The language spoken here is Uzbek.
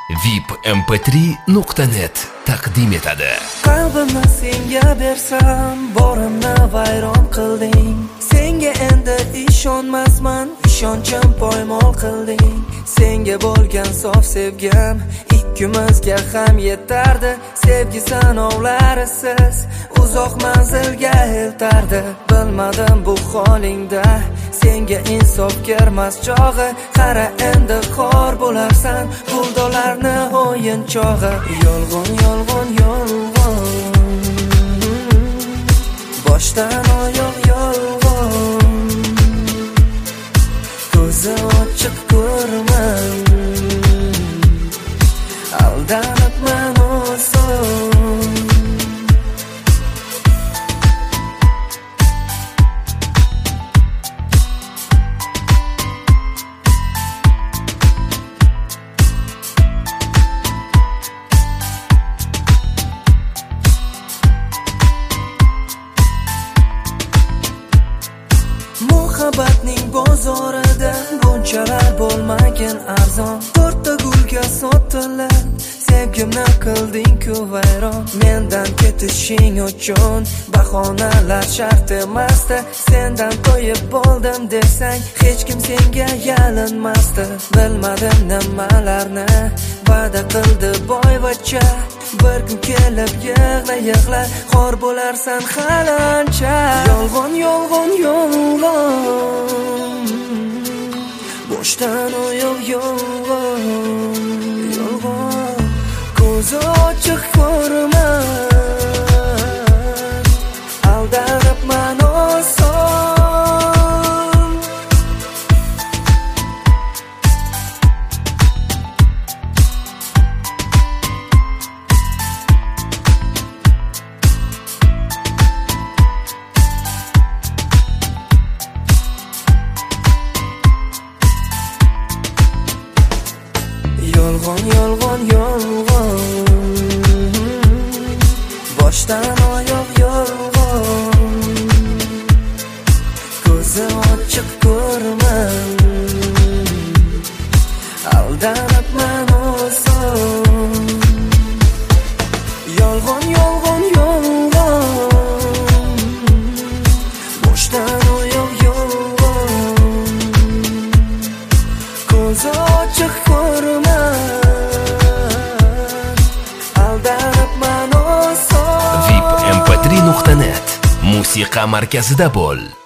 vipmp3.net taqdim etadi. Qalbimni senga bersam, borimni vayron qilding. Senga endi ishonmasman, ishonchim poymol qilding. Senga bo'lgan sof sevgim ikkimizga ham yetardi. Sevgi sanovlarisiz uzoq manzilga eltardi. Bilmadim bu holingda senga insof kirmas chog'i. Qara endi xor bo'larsan, buldolarni o'yinchog'i. Yolg'on, yolg'on, yolg'on, boshdan oyoq yolg'on. Ko'zi ochiq ko'rman, aldanibman oson. Muhabbatning bozorida bunchalar bo'lmagan arzon. To'rtta gulga sotilib sevgimni qilding-ku vayron. Mendan ketishing uchun bahonalar shart emasdi. Sendan to'yib bo'ldim desang hech kim senga yalinmasdi. Bilmadim nimalarni va'da qildi boyvachcha. Bir kun kelib yig'la yig'la xor bo'larsan halancha. Yolg'on, yolg'on, yolg'on, boshdan oyoq yolg'on, yolg'on. Ko'zi ochiq ko'rman, aldanibman oson. Yolg'on, yolg'on, yolg'on, boshdan oyoq yolg'on. Ko'zi ochiq ko'rman, aldanibman oson. Yolg'on, yolg'on, yolg'on, boshdan oyoq yolg'on. Ko'zi ochiq ko'rman, vipmp3.net musiqa markazida bo'l.